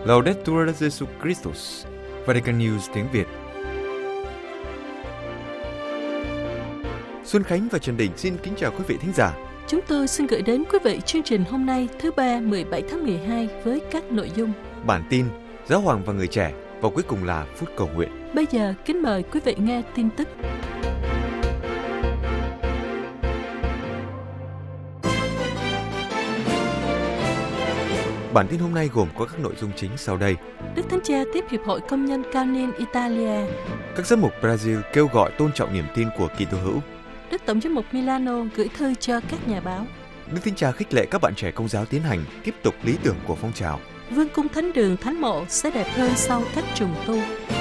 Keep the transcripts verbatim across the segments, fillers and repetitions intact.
Laudetur Jesus Christus, Vatican News tiếng Việt. Xuân Khánh và Trần Đình xin kính chào quý vị thính giả. Chúng tôi xin gửi đến quý vị chương trình hôm nay thứ ba mười bảy tháng mười hai với các nội dung: bản tin, giáo hoàng và người trẻ, và cuối cùng là phút cầu nguyện. Bây giờ kính mời quý vị nghe tin tức. Bản tin hôm nay gồm có các nội dung chính sau đây. Đức Thánh Cha tiếp Hiệp hội Công nhân Cao niên Italia. Các giám mục Brazil kêu gọi tôn trọng niềm tin của Kitô hữu. Đức Tổng giám mục Milano gửi thư cho các nhà báo. Đức Thánh Cha khích lệ các bạn trẻ Công giáo tiến hành tiếp tục lý tưởng của phong trào. Vương cung Thánh đường Thánh mộ sẽ đẹp hơn sau các trùng tu.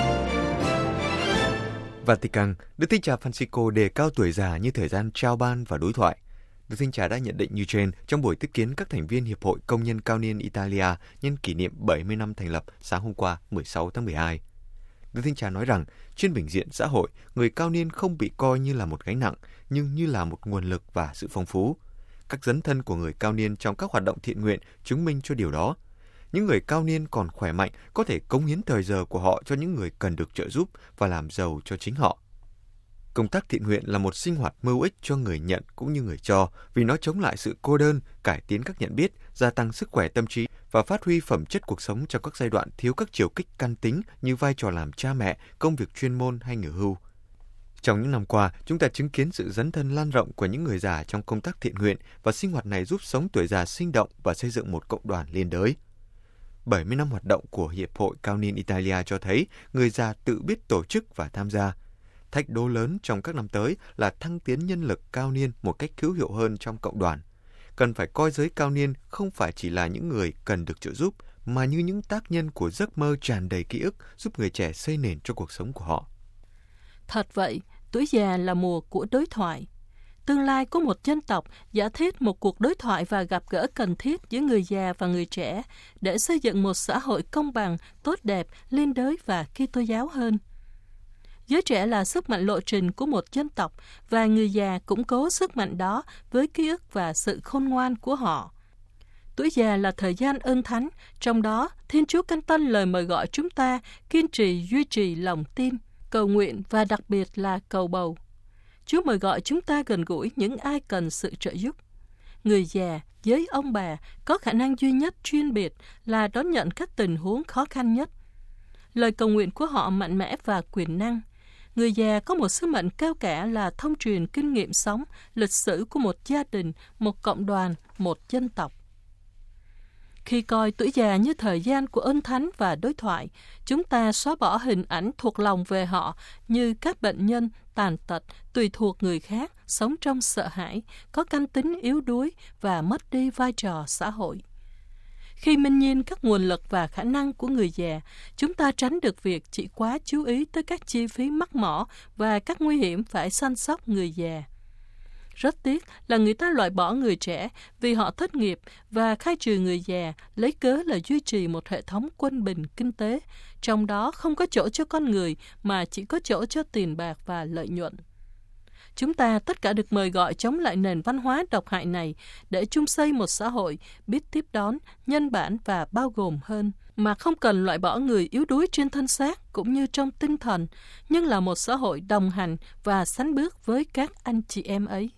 Vatican, Đức Thánh Cha Francisco đề cao tuổi già như thời gian trao ban và đối thoại. Đức Thánh Cha đã nhận định như trên trong buổi tiếp kiến các thành viên Hiệp hội Công nhân Cao niên Italia nhân kỷ niệm bảy mươi năm thành lập sáng hôm qua mười sáu tháng mười hai. Đức Thánh Cha nói rằng trên bình diện xã hội, người cao niên không bị coi như là một gánh nặng, nhưng như là một nguồn lực và sự phong phú. Các dấn thân của người cao niên trong các hoạt động thiện nguyện chứng minh cho điều đó. Những người cao niên còn khỏe mạnh có thể cống hiến thời giờ của họ cho những người cần được trợ giúp và làm giàu cho chính họ. Công tác thiện nguyện là một sinh hoạt mưu ích cho người nhận cũng như người cho, vì nó chống lại sự cô đơn, cải tiến các nhận biết, gia tăng sức khỏe tâm trí và phát huy phẩm chất cuộc sống trong các giai đoạn thiếu các chiều kích căn tính như vai trò làm cha mẹ, công việc chuyên môn hay nghỉ hưu. Trong những năm qua, chúng ta chứng kiến sự dấn thân lan rộng của những người già trong công tác thiện nguyện, và sinh hoạt này giúp sống tuổi già sinh động và xây dựng một cộng đoàn liên đới. bảy mươi năm hoạt động của Hiệp hội Cao niên Italia cho thấy người già tự biết tổ chức và tham gia. Thách đố lớn trong các năm tới là thăng tiến nhân lực cao niên một cách hữu hiệu hơn trong cộng đoàn. Cần phải coi giới cao niên không phải chỉ là những người cần được trợ giúp, mà như những tác nhân của giấc mơ tràn đầy ký ức giúp người trẻ xây nền cho cuộc sống của họ. Thật vậy, tuổi già là mùa của đối thoại. Tương lai của một dân tộc giả thiết một cuộc đối thoại và gặp gỡ cần thiết giữa người già và người trẻ để xây dựng một xã hội công bằng, tốt đẹp, liên đới và Kitô giáo hơn. Giới trẻ là sức mạnh lộ trình của một dân tộc, và người già củng cố sức mạnh đó với ký ức và sự khôn ngoan của họ. Tuổi già là thời gian ơn thánh, trong đó Thiên Chúa căn tân lời mời gọi chúng ta kiên trì duy trì lòng tin, cầu nguyện và đặc biệt là cầu bầu. Chúa mời gọi chúng ta gần gũi những ai cần sự trợ giúp. Người già, với ông bà, có khả năng duy nhất chuyên biệt là đón nhận các tình huống khó khăn nhất. Lời cầu nguyện của họ mạnh mẽ và quyền năng. Người già có một sứ mệnh cao cả là thông truyền kinh nghiệm sống, lịch sử của một gia đình, một cộng đoàn, một dân tộc. Khi coi tuổi già như thời gian của ơn thánh và đối thoại, chúng ta xóa bỏ hình ảnh thuộc lòng về họ như các bệnh nhân, tàn tật, tùy thuộc người khác, sống trong sợ hãi, có căn tính yếu đuối và mất đi vai trò xã hội. Khi minh nhìn các nguồn lực và khả năng của người già, chúng ta tránh được việc chỉ quá chú ý tới các chi phí mắc mỏ và các nguy hiểm phải săn sóc người già. Rất tiếc là người ta loại bỏ người trẻ vì họ thất nghiệp và khai trừ người già lấy cớ là duy trì một hệ thống quân bình kinh tế, trong đó không có chỗ cho con người mà chỉ có chỗ cho tiền bạc và lợi nhuận. Chúng ta tất cả được mời gọi chống lại nền văn hóa độc hại này để chung xây một xã hội biết tiếp đón, nhân bản và bao gồm hơn, mà không cần loại bỏ người yếu đuối trên thân xác cũng như trong tinh thần, nhưng là một xã hội đồng hành và sánh bước với các anh chị em ấy.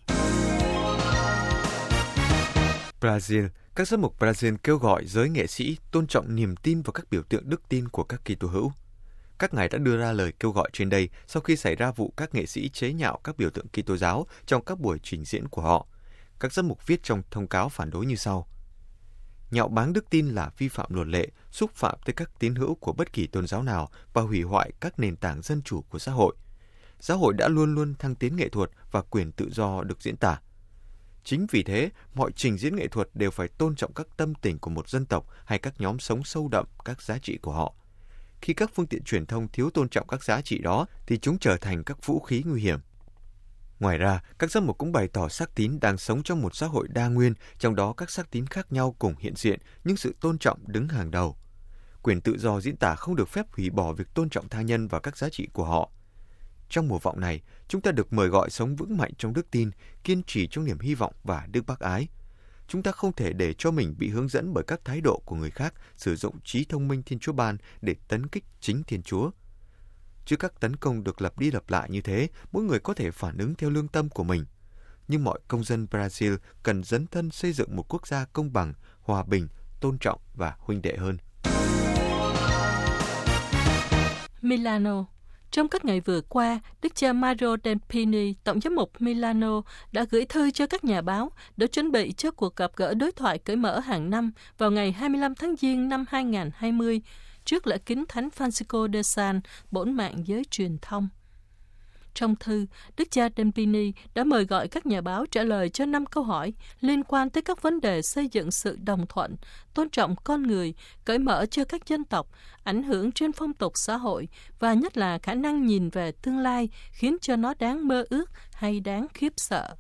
Brazil, các giám mục Brazil kêu gọi giới nghệ sĩ tôn trọng niềm tin vào các biểu tượng đức tin của các Kitô hữu. Các ngài đã đưa ra lời kêu gọi trên đây sau khi xảy ra vụ các nghệ sĩ chế nhạo các biểu tượng Kitô giáo trong các buổi trình diễn của họ. Các giám mục viết trong thông cáo phản đối như sau: nhạo báng đức tin là vi phạm luật lệ, xúc phạm tới các tín hữu của bất kỳ tôn giáo nào và hủy hoại các nền tảng dân chủ của xã hội. Xã hội đã luôn luôn thăng tiến nghệ thuật và quyền tự do được diễn tả. Chính vì thế, mọi trình diễn nghệ thuật đều phải tôn trọng các tâm tình của một dân tộc hay các nhóm sống sâu đậm các giá trị của họ. Khi các phương tiện truyền thông thiếu tôn trọng các giá trị đó, thì chúng trở thành các vũ khí nguy hiểm. Ngoài ra, các giám mục cũng bày tỏ xác tín đang sống trong một xã hội đa nguyên, trong đó các xác tín khác nhau cùng hiện diện, nhưng sự tôn trọng đứng hàng đầu. Quyền tự do diễn tả không được phép hủy bỏ việc tôn trọng tha nhân và các giá trị của họ. Trong mùa vọng này, chúng ta được mời gọi sống vững mạnh trong đức tin, kiên trì trong niềm hy vọng và đức bác ái. chúng ta không thể để cho mình bị hướng dẫn bởi các thái độ của người khác sử dụng trí thông minh Thiên Chúa ban để tấn kích chính Thiên Chúa. Trước các tấn công được lặp đi lặp lại như thế, mỗi người có thể phản ứng theo lương tâm của mình. Nhưng mọi công dân Brazil cần dấn thân xây dựng một quốc gia công bằng, hòa bình, tôn trọng và huynh đệ hơn. Milano. Trong các ngày vừa qua, Đức cha Mario Delpini, Tổng giám mục Milano, đã gửi thư cho các nhà báo để chuẩn bị cho cuộc gặp gỡ đối thoại cởi mở hàng năm vào ngày hai mươi lăm tháng Giêng năm hai nghìn không trăm hai mươi, trước lễ kính Thánh Francisco de Sales, bổn mạng giới truyền thông. Trong thư, Đức cha Delpini đã mời gọi các nhà báo trả lời cho năm câu hỏi liên quan tới các vấn đề xây dựng sự đồng thuận, tôn trọng con người, cởi mở cho các dân tộc, ảnh hưởng trên phong tục xã hội và nhất là khả năng nhìn về tương lai khiến cho nó đáng mơ ước hay đáng khiếp sợ.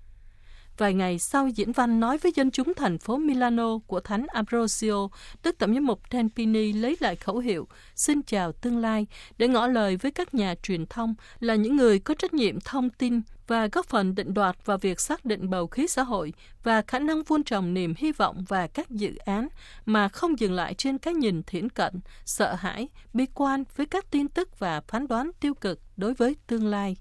Vài ngày sau diễn văn nói với dân chúng thành phố Milano của Thánh Ambrosio, Đức Tổng giám mục Delpini lấy lại khẩu hiệu "Xin chào tương lai" để ngỏ lời với các nhà truyền thông là những người có trách nhiệm thông tin và góp phần định đoạt vào việc xác định bầu khí xã hội và khả năng vun trồng niềm hy vọng và các dự án mà không dừng lại trên cái nhìn thiển cận, sợ hãi, bi quan với các tin tức và phán đoán tiêu cực đối với tương lai.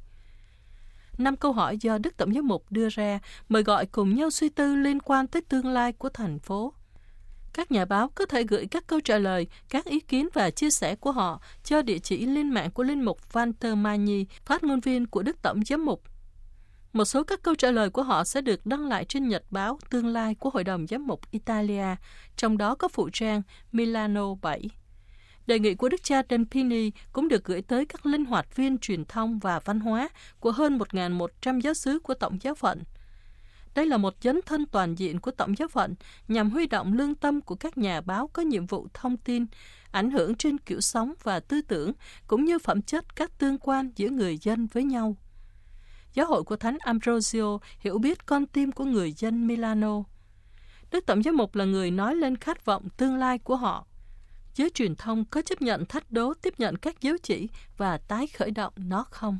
Năm câu hỏi do Đức Tổng giám mục đưa ra mời gọi cùng nhau suy tư liên quan tới tương lai của thành phố. Các nhà báo có thể gửi các câu trả lời, các ý kiến và chia sẻ của họ cho địa chỉ lên mạng của Linh mục Walter Magni, phát ngôn viên của Đức Tổng giám mục. Một số các câu trả lời của họ sẽ được đăng lại trên nhật báo Tương lai của Hội đồng Giám mục Italia, trong đó có phụ trang Milano bảy. Đề nghị của Đức cha Delpini cũng được gửi tới các linh hoạt viên truyền thông và văn hóa của hơn một nghìn một trăm giáo xứ của Tổng giáo phận. Đây là một dấn thân toàn diện của Tổng giáo phận nhằm huy động lương tâm của các nhà báo có nhiệm vụ thông tin, ảnh hưởng trên kiểu sống và tư tưởng, cũng như phẩm chất các tương quan giữa người dân với nhau. Giáo hội của Thánh Ambrosio hiểu biết con tim của người dân Milano. Đức Tổng giám mục là người nói lên khát vọng tương lai của họ. Giới truyền thông có chấp nhận thách đố tiếp nhận các dấu chỉ và tái khởi động nó không?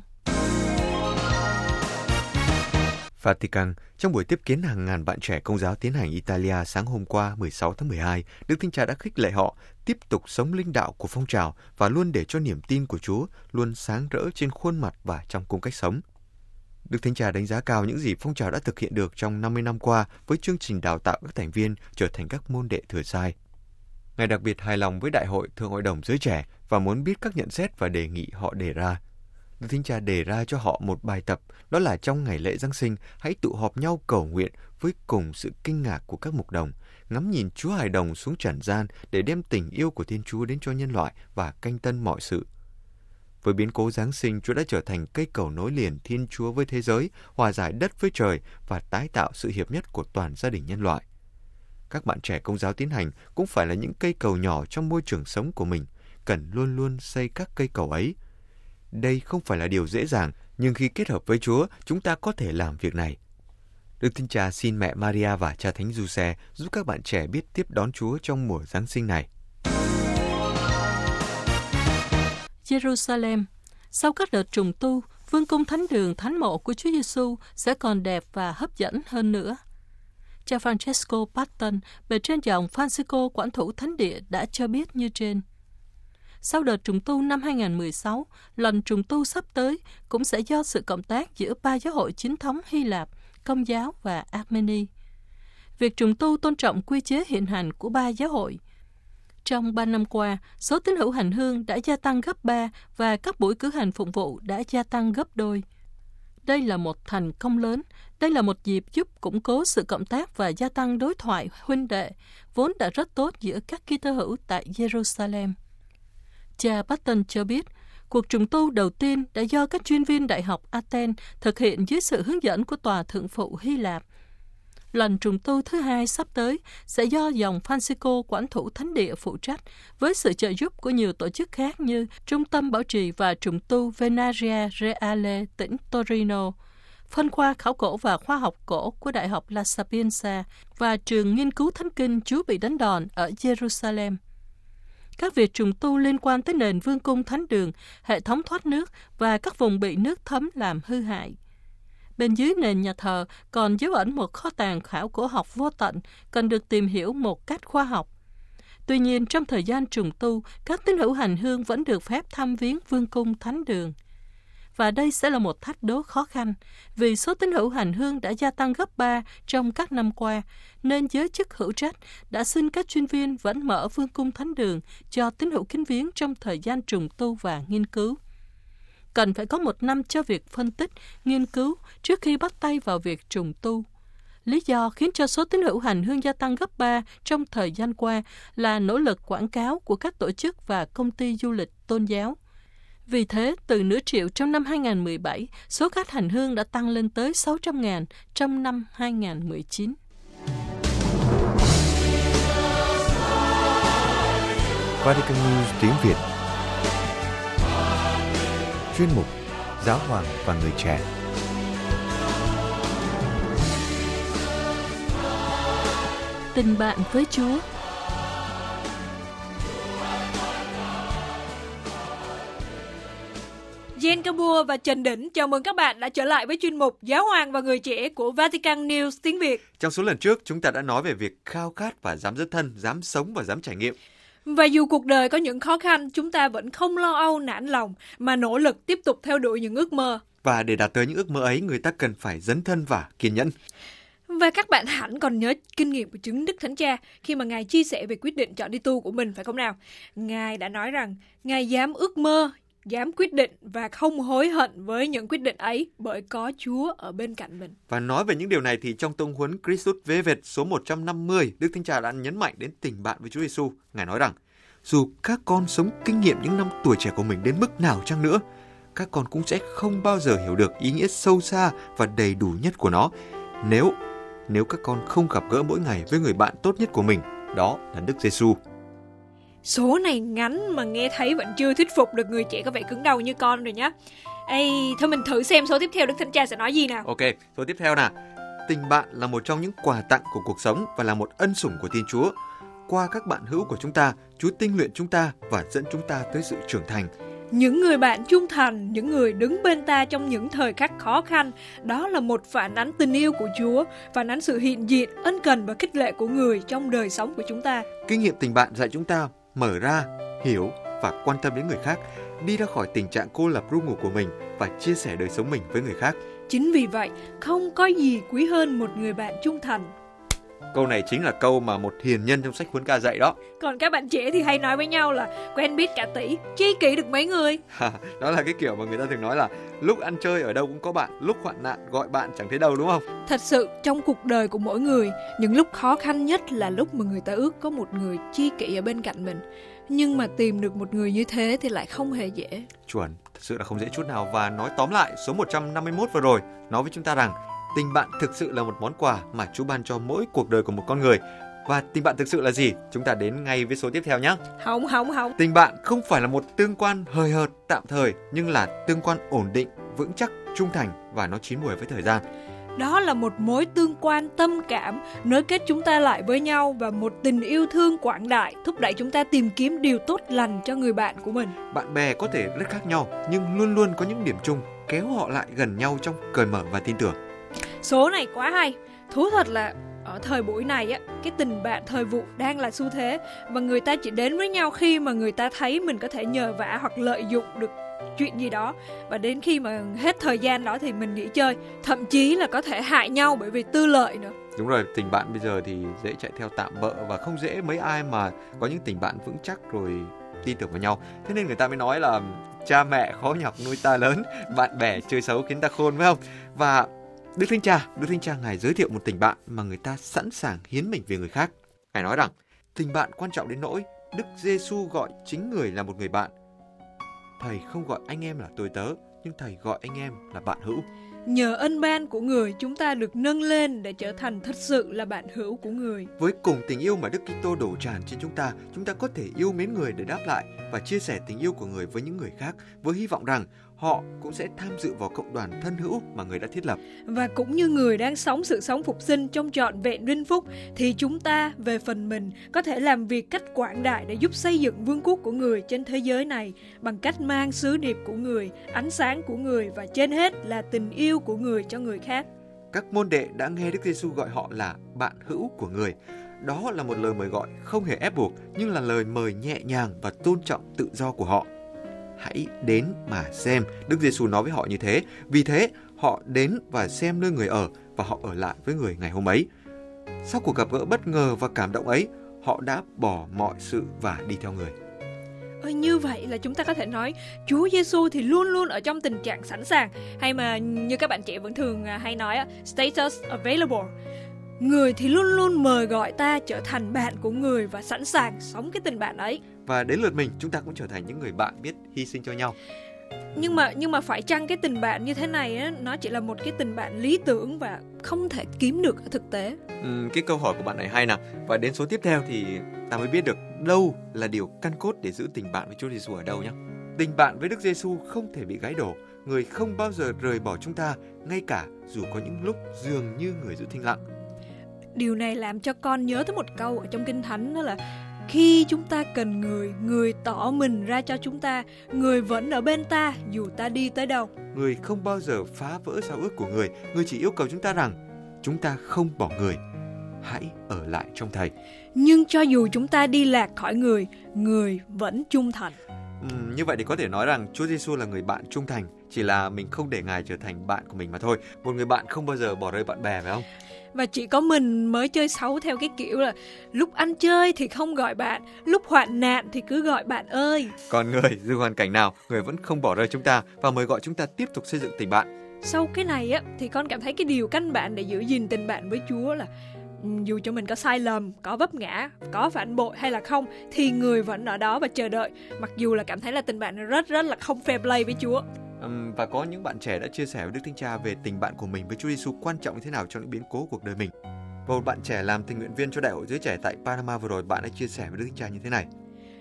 Vatican, trong buổi tiếp kiến hàng ngàn bạn trẻ Công giáo tiến hành Italia sáng hôm qua mười sáu tháng mười hai, Đức Thánh Cha đã khích lệ họ tiếp tục sống linh đạo của phong trào và luôn để cho niềm tin của Chúa luôn sáng rỡ trên khuôn mặt và trong cung cách sống. Đức Thánh Cha đánh giá cao những gì phong trào đã thực hiện được trong năm mươi năm qua với chương trình đào tạo các thành viên trở thành các môn đệ thừa sai. Ngài đặc biệt hài lòng với Đại hội Thượng Hội đồng Giới Trẻ và muốn biết các nhận xét và đề nghị họ đề ra. Đức Thánh Cha đề ra cho họ một bài tập, đó là trong ngày lễ Giáng sinh, hãy tụ họp nhau cầu nguyện với cùng sự kinh ngạc của các mục đồng, ngắm nhìn Chúa hài đồng xuống trần gian để đem tình yêu của Thiên Chúa đến cho nhân loại và canh tân mọi sự. Với biến cố Giáng sinh, Chúa đã trở thành cây cầu nối liền Thiên Chúa với thế giới, hòa giải đất với trời và tái tạo sự hiệp nhất của toàn gia đình nhân loại. Các bạn trẻ Công giáo tiến hành cũng phải là những cây cầu nhỏ trong môi trường sống của mình, cần luôn luôn xây các cây cầu ấy. Đây không phải là điều dễ dàng, nhưng khi kết hợp với Chúa, chúng ta có thể làm việc này. Đức Thánh Cha xin mẹ Maria và cha Thánh Giuse giúp các bạn trẻ biết tiếp đón Chúa trong mùa Giáng sinh này. Jerusalem. Sau các đợt trùng tu, vương cung thánh đường thánh mộ của Chúa Giêsu sẽ còn đẹp và hấp dẫn hơn nữa. Cha Francesco Patton, bề trên dòng Francisco quản thủ thánh địa đã cho biết như trên. Sau đợt trùng tu năm hai nghìn không trăm mười sáu, lần trùng tu sắp tới cũng sẽ do sự cộng tác giữa ba giáo hội chính thống Hy Lạp, Công giáo và Armeni. Việc trùng tu tôn trọng quy chế hiện hành của ba giáo hội. Trong ba năm qua, số tín hữu hành hương đã gia tăng gấp ba và các buổi cử hành phụng vụ đã gia tăng gấp đôi. Đây là một thành công lớn, đây là một dịp giúp củng cố sự cộng tác và gia tăng đối thoại huynh đệ, vốn đã rất tốt giữa các Kitô hữu tại Jerusalem. Cha Patton cho biết, cuộc trùng tu đầu tiên đã do các chuyên viên Đại học Athens thực hiện dưới sự hướng dẫn của Tòa Thượng phụ Hy Lạp. Lần trùng tu thứ hai sắp tới sẽ do dòng Francisco quản thủ thánh địa phụ trách, với sự trợ giúp của nhiều tổ chức khác như Trung tâm Bảo trì và Trùng tu Venaria Reale tỉnh Torino, phân khoa khảo cổ và khoa học cổ của Đại học La Sapienza và trường nghiên cứu thánh kinh Chúa bị đánh đòn ở Jerusalem. Các việc trùng tu liên quan tới nền vương cung thánh đường, hệ thống thoát nước và các vùng bị nước thấm làm hư hại. Bên dưới nền nhà thờ còn dấu ẩn một kho tàng khảo cổ học vô tận, cần được tìm hiểu một cách khoa học. Tuy nhiên, trong thời gian trùng tu, các tín hữu hành hương vẫn được phép thăm viếng vương cung thánh đường. Và đây sẽ là một thách đố khó khăn, vì số tín hữu hành hương đã gia tăng gấp ba trong các năm qua, nên giới chức hữu trách đã xin các chuyên viên vẫn mở vương cung thánh đường cho tín hữu kính viếng trong thời gian trùng tu và nghiên cứu. Cần phải có một năm cho việc phân tích, nghiên cứu trước khi bắt tay vào việc trùng tu. Lý do khiến cho số tín hữu hành hương gia tăng gấp ba trong thời gian qua là nỗ lực quảng cáo của các tổ chức và công ty du lịch tôn giáo. Vì thế, từ nửa triệu trong năm hai không một bảy, số khách hành hương đã tăng lên tới sáu trăm nghìn trong năm hai không một chín. Vatican News tiếng Việt. Chuyên mục Giáo hoàng và người trẻ. Tình bạn với Chúa. Jen Kabua và Trần Đỉnh chào mừng các bạn đã trở lại với chuyên mục Giáo hoàng và người trẻ của Vatican News tiếng Việt. Trong số lần trước, chúng ta đã nói về việc khao khát và dám dấn thân, dám sống và dám trải nghiệm. Và dù cuộc đời có những khó khăn, chúng ta vẫn không lo âu nản lòng mà nỗ lực tiếp tục theo đuổi những ước mơ. Và để đạt tới những ước mơ ấy, người ta cần phải dấn thân và kiên nhẫn. Và các bạn hẳn còn nhớ kinh nghiệm của chứng Đức Thánh Cha khi mà Ngài chia sẻ về quyết định chọn đi tu của mình, phải không nào? Ngài đã nói rằng Ngài dám ước mơ, dám quyết định và không hối hận với những quyết định ấy bởi có Chúa ở bên cạnh mình. Và nói về những điều này thì trong tông huấn Christus Vivet số một trăm năm mươi, Đức Thánh Cha đã nhấn mạnh đến tình bạn với Chúa Giêsu. Ngài nói rằng, dù các con sống kinh nghiệm những năm tuổi trẻ của mình đến mức nào chăng nữa, các con cũng sẽ không bao giờ hiểu được ý nghĩa sâu xa và đầy đủ nhất của nó nếu nếu các con không gặp gỡ mỗi ngày với người bạn tốt nhất của mình, đó là Đức Giêsu. Số này ngắn mà nghe thấy vẫn chưa thuyết phục được người trẻ có vẻ cứng đầu như con rồi nhá. Ê, thôi mình thử xem số tiếp theo Đức Thánh Cha sẽ nói gì nào. Ok, số tiếp theo nào. Tình bạn là một trong những quà tặng của cuộc sống và là một ân sủng của Thiên Chúa. Qua các bạn hữu của chúng ta, Chúa tinh luyện chúng ta và dẫn chúng ta tới sự trưởng thành. Những người bạn trung thành, những người đứng bên ta trong những thời khắc khó khăn, đó là một phản ánh tình yêu của Chúa, phản ánh sự hiện diện, ân cần và khích lệ của người trong đời sống của chúng ta. Kinh nghiệm tình bạn dạy chúng ta mở ra, hiểu và quan tâm đến người khác, đi ra khỏi tình trạng cô lập ru ngủ của mình và chia sẻ đời sống mình với người khác. Chính vì vậy, không có gì quý hơn một người bạn trung thành. Câu này chính là câu mà một hiền nhân trong sách Huấn Ca dạy đó. Còn các bạn trẻ thì hay nói với nhau là quen biết cả tỷ, chi kỷ được mấy người. Đó là cái kiểu mà người ta thường nói là lúc ăn chơi ở đâu cũng có bạn, lúc hoạn nạn gọi bạn chẳng thấy đâu, đúng không? Thật sự trong cuộc đời của mỗi người, những lúc khó khăn nhất là lúc mà người ta ước có một người chi kỷ ở bên cạnh mình. Nhưng mà tìm được một người như thế thì lại không hề dễ. Chuẩn, thật sự là không dễ chút nào. Và nói tóm lại, số một trăm năm mươi mốt vừa rồi nói với chúng ta rằng tình bạn thực sự là một món quà mà Chúa ban cho mỗi cuộc đời của một con người. Và tình bạn thực sự là gì? Chúng ta đến ngay với số tiếp theo nhé. Không, không, không. Tình bạn không phải là một tương quan hời hợt, tạm thời, nhưng là tương quan ổn định, vững chắc, trung thành và nó chín mùi với thời gian. Đó là một mối tương quan tâm cảm, nối kết chúng ta lại với nhau và một tình yêu thương quảng đại, thúc đẩy chúng ta tìm kiếm điều tốt lành cho người bạn của mình. Bạn bè có thể rất khác nhau, nhưng luôn luôn có những điểm chung, kéo họ lại gần nhau trong cởi mở và tin tưởng. Số này quá hay. Thú thật là ở thời buổi này á, cái tình bạn thời vụ đang là xu thế và người ta chỉ đến với nhau khi mà người ta thấy mình có thể nhờ vả hoặc lợi dụng được chuyện gì đó, và đến khi mà hết thời gian đó thì mình nghỉ chơi, thậm chí là có thể hại nhau bởi vì tư lợi nữa. Đúng rồi, tình bạn bây giờ thì dễ chạy theo tạm bợ và không dễ mấy ai mà có những tình bạn vững chắc rồi tin tưởng vào nhau. Thế nên người ta mới nói là cha mẹ khó nhọc nuôi ta lớn, bạn bè chơi xấu khiến ta khôn, phải không? Và Đức Thánh Cha, Đức Thánh Cha Ngài giới thiệu một tình bạn mà người ta sẵn sàng hiến mình vì người khác. Ngài nói rằng tình bạn quan trọng đến nỗi Đức Giêsu gọi chính người là một người bạn. Thầy không gọi anh em là tôi tớ, nhưng Thầy gọi anh em là bạn hữu. Nhờ ân ban của người, chúng ta được nâng lên để trở thành thật sự là bạn hữu của người. Với cùng tình yêu mà Đức Kitô đổ tràn trên chúng ta, chúng ta có thể yêu mến người để đáp lại và chia sẻ tình yêu của người với những người khác, với hy vọng rằng họ cũng sẽ tham dự vào cộng đoàn thân hữu mà người đã thiết lập. Và cũng như người đang sống sự sống phục sinh trong trọn vẹn vinh phúc, thì chúng ta về phần mình có thể làm việc cách quảng đại để giúp xây dựng vương quốc của người trên thế giới này bằng cách mang sứ điệp của người, ánh sáng của người và trên hết là tình yêu của người cho người khác. Các môn đệ đã nghe Đức Giêsu gọi họ là bạn hữu của người. Đó là một lời mời gọi không hề ép buộc, nhưng là lời mời nhẹ nhàng và tôn trọng tự do của họ. Hãy đến mà xem, Đức Giêsu nói với họ như thế. Vì thế, họ đến và xem nơi người ở và họ ở lại với người ngày hôm ấy. Sau cuộc gặp gỡ bất ngờ và cảm động ấy, họ đã bỏ mọi sự và đi theo người. Ờ, như vậy là chúng ta có thể nói Chúa Giêsu thì luôn luôn ở trong tình trạng sẵn sàng, hay mà như các bạn trẻ vẫn thường hay nói status available. Người thì luôn luôn mời gọi ta trở thành bạn của người và sẵn sàng sống cái tình bạn ấy. Và đến lượt mình, chúng ta cũng trở thành những người bạn biết hy sinh cho nhau. Nhưng mà nhưng mà phải chăng cái tình bạn như thế này á, nó chỉ là một cái tình bạn lý tưởng và không thể kiếm được ở thực tế? Ừ, cái câu hỏi của bạn này hay nào. Và đến số tiếp theo thì ta mới biết được đâu là điều căn cốt để giữ tình bạn với Chúa Giêsu ở đâu nhé. Tình bạn với Đức Giêsu không thể bị gãy đổ. Người không bao giờ rời bỏ chúng ta, ngay cả dù có những lúc dường như người giữ thinh lặng. Điều này làm cho con nhớ tới một câu ở trong Kinh Thánh, đó là khi chúng ta cần người, người tỏ mình ra cho chúng ta, người vẫn ở bên ta dù ta đi tới đâu. Người không bao giờ phá vỡ giao ước của người. Người chỉ yêu cầu chúng ta rằng chúng ta không bỏ người, hãy ở lại trong Thầy. Nhưng cho dù chúng ta đi lạc khỏi người, người vẫn trung thành. Uhm, như vậy thì có thể nói rằng Chúa Giêsu là người bạn trung thành, chỉ là mình không để Ngài trở thành bạn của mình mà thôi. Một người bạn không bao giờ bỏ rơi bạn bè, phải không? Và chỉ có mình mới chơi xấu theo cái kiểu là lúc ăn chơi thì không gọi bạn, lúc hoạn nạn thì cứ gọi bạn ơi. Còn người, dù hoàn cảnh nào, người vẫn không bỏ rơi chúng ta và mời gọi chúng ta tiếp tục xây dựng tình bạn. Sau cái này á, thì con cảm thấy cái điều căn bản để giữ gìn tình bạn với Chúa là dù cho mình có sai lầm, có vấp ngã, có phản bội hay là không, thì người vẫn ở đó và chờ đợi, mặc dù là cảm thấy là tình bạn rất rất là không fair play với Chúa. Um, và có những bạn trẻ đã chia sẻ với Đức Thánh Cha về tình bạn của mình với Chúa Giêsu quan trọng như thế nào trong những biến cố cuộc đời mình. Và một bạn trẻ làm tình nguyện viên cho Đại hội Giới Trẻ tại Panama vừa rồi, bạn đã chia sẻ với Đức Thánh Cha như thế này.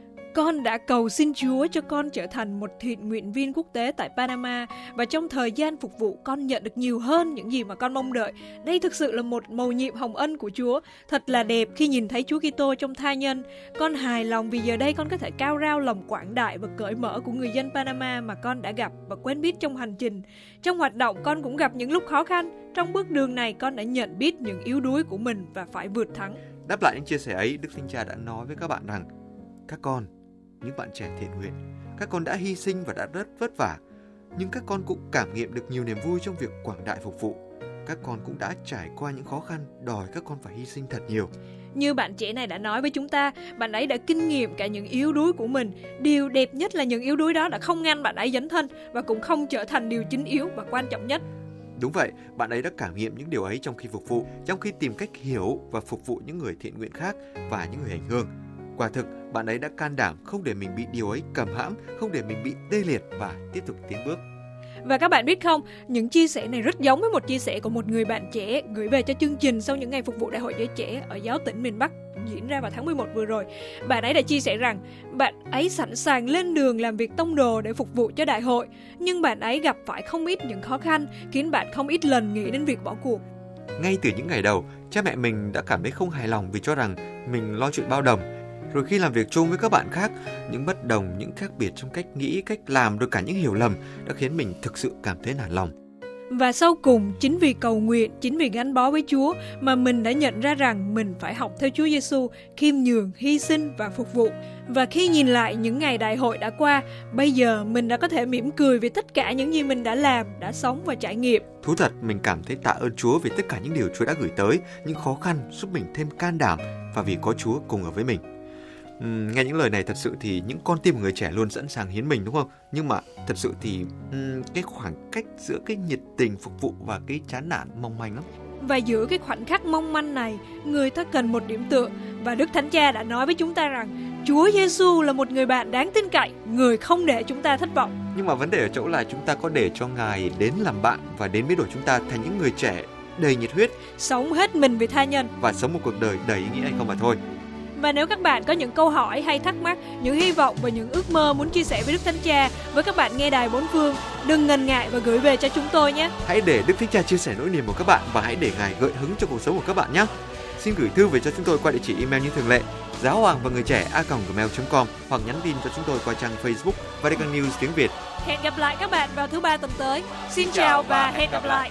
Con đã cầu xin Chúa cho con trở thành một thiện nguyện viên quốc tế tại Panama, và trong thời gian phục vụ con nhận được nhiều hơn những gì mà con mong đợi. Đây thực sự là một mầu nhiệm hồng ân của Chúa. Thật là đẹp khi nhìn thấy Chúa Kitô trong tha nhân. Con hài lòng vì giờ đây con có thể cao rao lòng quảng đại và cởi mở của người dân Panama mà con đã gặp và quen biết trong hành trình. Trong hoạt động con cũng gặp những lúc khó khăn. Trong bước đường này con đã nhận biết những yếu đuối của mình và phải vượt thắng. Đáp lại những chia sẻ ấy, Đức Thánh Cha đã nói với các bạn rằng: các con, những bạn trẻ thiện nguyện, các con đã hy sinh và đã rất vất vả, nhưng các con cũng cảm nghiệm được nhiều niềm vui trong việc quảng đại phục vụ. Các con cũng đã trải qua những khó khăn đòi các con phải hy sinh thật nhiều. Như bạn trẻ này đã nói với chúng ta, bạn ấy đã kinh nghiệm cả những yếu đuối của mình. Điều đẹp nhất là những yếu đuối đó đã không ngăn bạn ấy dấn thân và cũng không trở thành điều chính yếu và quan trọng nhất. Đúng vậy, bạn ấy đã cảm nghiệm những điều ấy trong khi phục vụ, trong khi tìm cách hiểu và phục vụ những người thiện nguyện khác và những người hành hương. Quả thực, bạn ấy đã can đảm không để mình bị điều ấy cầm hãm, không để mình bị tê liệt và tiếp tục tiến bước. Và các bạn biết không, những chia sẻ này rất giống với một chia sẻ của một người bạn trẻ gửi về cho chương trình sau những ngày phục vụ Đại hội Giới Trẻ ở giáo tỉnh miền Bắc diễn ra vào tháng mười một vừa rồi. Bạn ấy đã chia sẻ rằng bạn ấy sẵn sàng lên đường làm việc tông đồ để phục vụ cho đại hội, nhưng bạn ấy gặp phải không ít những khó khăn khiến bạn không ít lần nghĩ đến việc bỏ cuộc. Ngay từ những ngày đầu, cha mẹ mình đã cảm thấy không hài lòng vì cho rằng mình lo chuyện bao đồng. Rồi khi làm việc chung với các bạn khác, những bất đồng, những khác biệt trong cách nghĩ, cách làm, rồi cả những hiểu lầm đã khiến mình thực sự cảm thấy nản lòng. Và sau cùng, chính vì cầu nguyện, chính vì gắn bó với Chúa mà mình đã nhận ra rằng mình phải học theo Chúa Giêsu, khiêm nhường, hy sinh và phục vụ. Và khi nhìn lại những ngày đại hội đã qua, bây giờ mình đã có thể mỉm cười vì tất cả những gì mình đã làm, đã sống và trải nghiệm. Thú thật, mình cảm thấy tạ ơn Chúa vì tất cả những điều Chúa đã gửi tới, những khó khăn giúp mình thêm can đảm và vì có Chúa cùng ở với mình. Uhm, nghe những lời này thật sự thì những con tim của người trẻ luôn sẵn sàng hiến mình, đúng không? Nhưng mà thật sự thì um, cái khoảng cách giữa cái nhiệt tình phục vụ và cái chán nản mong manh lắm. Và giữa cái khoảnh khắc mong manh này, người ta cần một điểm tựa. Và Đức Thánh Cha đã nói với chúng ta rằng Chúa Giêsu là một người bạn đáng tin cậy, người không để chúng ta thất vọng. Nhưng mà vấn đề ở chỗ là chúng ta có để cho Ngài đến làm bạn và đến biến đổi chúng ta thành những người trẻ đầy nhiệt huyết, sống hết mình vì tha nhân và sống một cuộc đời đầy ý nghĩa hay không mà thôi. Và nếu các bạn có những câu hỏi hay thắc mắc, những hy vọng và những ước mơ muốn chia sẻ với Đức Thánh Cha, với các bạn nghe đài Bốn Phương, đừng ngần ngại và gửi về cho chúng tôi nhé. Hãy để Đức Thánh Cha chia sẻ nỗi niềm của các bạn và hãy để Ngài gợi hứng cho cuộc sống của các bạn nhé. Xin gửi thư về cho chúng tôi qua địa chỉ email như thường lệ: giáo hoàng và người trẻ a còng gmail chấm com, hoặc nhắn tin cho chúng tôi qua trang Facebook Vatican News tiếng Việt. Hẹn gặp lại các bạn vào thứ ba tuần tới. Xin chào và hẹn gặp lại.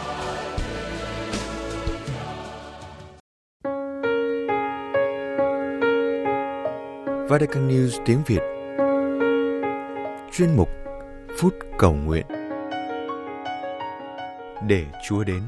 Vatican News tiếng Việt. Chuyên mục Phút Cầu Nguyện. Để Chúa đến.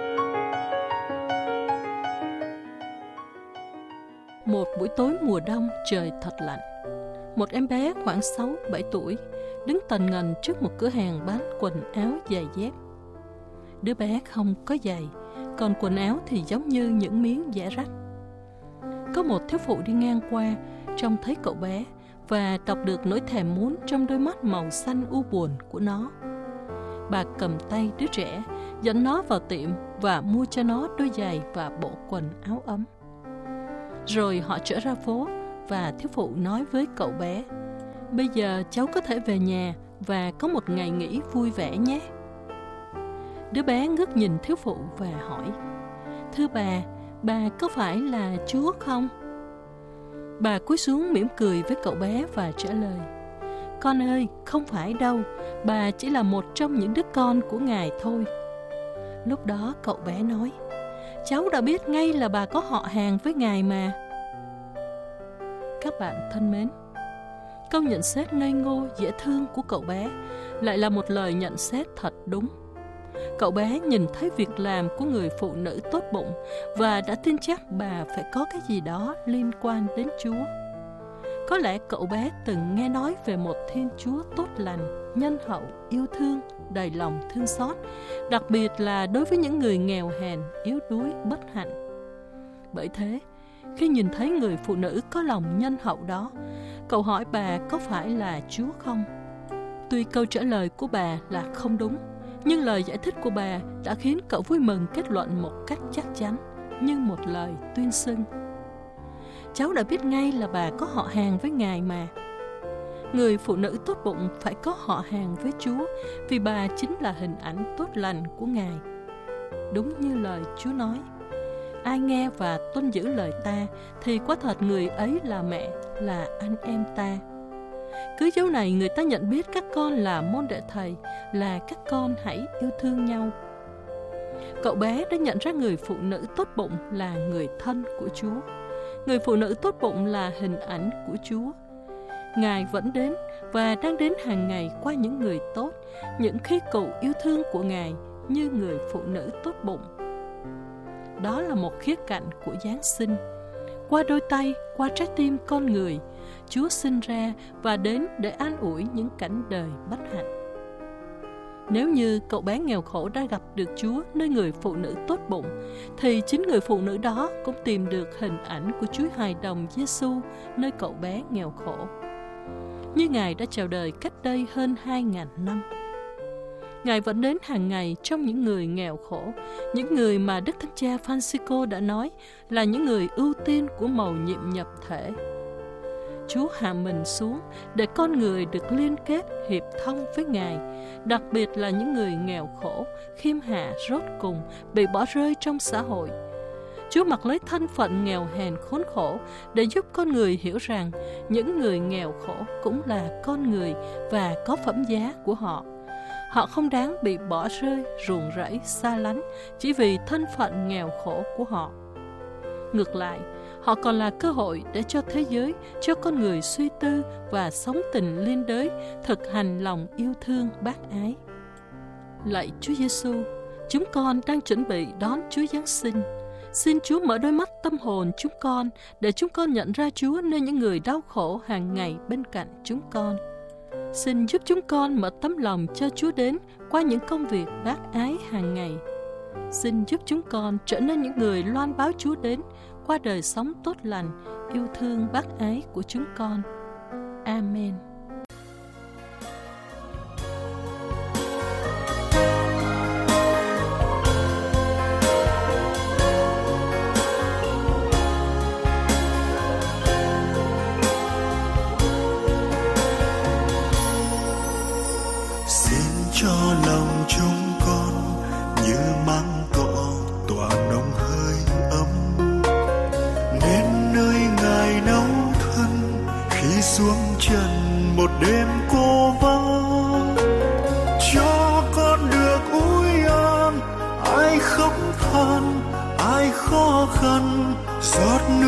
Một buổi tối mùa đông, trời thật lạnh. Một em bé khoảng sáu bảy tuổi đứng tần ngần trước một cửa hàng bán quần áo giày dép. Đứa bé không có giày, còn quần áo thì giống như những miếng vải rách. Có một thiếu phụ đi ngang qua, trông thấy cậu bé và đọc được nỗi thèm muốn trong đôi mắt màu xanh u buồn của nó. Bà cầm tay đứa trẻ, dẫn nó vào tiệm và mua cho nó đôi giày và bộ quần áo ấm. Rồi họ trở ra phố và thiếu phụ nói với cậu bé: "Bây giờ cháu có thể về nhà và có một ngày nghỉ vui vẻ nhé." Đứa bé ngước nhìn thiếu phụ và hỏi: "Thưa bà, bà có phải là Chúa không?" Bà cúi xuống mỉm cười với cậu bé và trả lời: "Con ơi, không phải đâu, bà chỉ là một trong những đứa con của Ngài thôi." Lúc đó cậu bé nói: "Cháu đã biết ngay là bà có họ hàng với Ngài mà." Các bạn thân mến, câu nhận xét ngây ngô dễ thương của cậu bé lại là một lời nhận xét thật đúng. Cậu bé nhìn thấy việc làm của người phụ nữ tốt bụng và đã tin chắc bà phải có cái gì đó liên quan đến Chúa. Có lẽ cậu bé từng nghe nói về một Thiên Chúa tốt lành, nhân hậu, yêu thương, đầy lòng thương xót, đặc biệt là đối với những người nghèo hèn, yếu đuối, bất hạnh. Bởi thế, khi nhìn thấy người phụ nữ có lòng nhân hậu đó, cậu hỏi bà có phải là Chúa không? Tuy câu trả lời của bà là không đúng, nhưng lời giải thích của bà đã khiến cậu vui mừng kết luận một cách chắc chắn, như một lời tuyên xưng: "Cháu đã biết ngay là bà có họ hàng với Ngài mà." Người phụ nữ tốt bụng phải có họ hàng với Chúa, vì bà chính là hình ảnh tốt lành của Ngài. Đúng như lời Chúa nói: "Ai nghe và tuân giữ lời ta, thì quả thật người ấy là mẹ, là anh em ta." Cứ dấu này người ta nhận biết các con là môn đệ Thầy, là các con hãy yêu thương nhau. Cậu bé đã nhận ra người phụ nữ tốt bụng là người thân của Chúa. Người phụ nữ tốt bụng là hình ảnh của Chúa. Ngài vẫn đến và đang đến hàng ngày qua những người tốt, những khí cụ yêu thương của Ngài như người phụ nữ tốt bụng. Đó là một khía cạnh của Giáng sinh. Qua đôi tay, qua trái tim con người, Chúa sinh ra và đến để an ủi những cảnh đời bất hạnh. Nếu như cậu bé nghèo khổ đã gặp được Chúa nơi người phụ nữ tốt bụng, thì chính người phụ nữ đó cũng tìm được hình ảnh của Chúa hài đồng Giêsu nơi cậu bé nghèo khổ, như Ngài đã chào đời cách đây hơn hai ngàn năm. Ngài vẫn đến hàng ngày trong những người nghèo khổ, những người mà Đức Thánh Cha Francisco đã nói là những người ưu tiên của mầu nhiệm nhập thể. Chúa hạ mình xuống để con người được liên kết hiệp thông với Ngài, đặc biệt là những người nghèo khổ, khiêm hạ rốt cùng, bị bỏ rơi trong xã hội. Chúa mặc lấy thân phận nghèo hèn khốn khổ để giúp con người hiểu rằng những người nghèo khổ cũng là con người và có phẩm giá của họ. Họ không đáng bị bỏ rơi, ruồng rẫy, xa lánh chỉ vì thân phận nghèo khổ của họ. Ngược lại, họ còn là cơ hội để cho thế giới, cho con người suy tư và sống tình liên đới, thực hành lòng yêu thương bác ái. Lạy Chúa Giêsu, chúng con đang chuẩn bị đón Chúa Giáng sinh. Xin Chúa mở đôi mắt tâm hồn chúng con để chúng con nhận ra Chúa nơi những người đau khổ hàng ngày bên cạnh chúng con. Xin giúp chúng con mở tấm lòng cho Chúa đến qua những công việc bác ái hàng ngày. Xin giúp chúng con trở nên những người loan báo Chúa đến qua đời sống tốt lành, yêu thương bác ái của chúng con. Amen.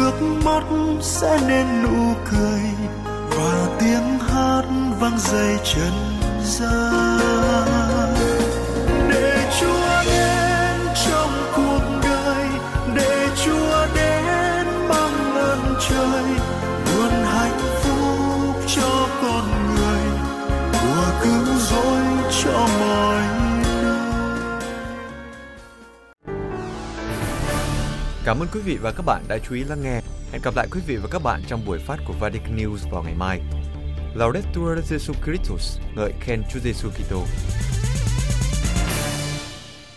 nước mắt sẽ nên nụ cười và tiếng hát vang dậy chân gian. Để Chúa đến trong cuộc đời, để Chúa đến mang ơn trời, nguồn hạnh phúc cho con người, của cứu rỗi cho mọi nơi. Cảm ơn quý vị và các bạn đã chú ý lắng nghe. Hẹn gặp lại quý vị và các bạn trong buổi phát của Vatican News vào ngày mai. Laudetur Jesus Christus, ngợi khen Chúa Giêsu Kitô.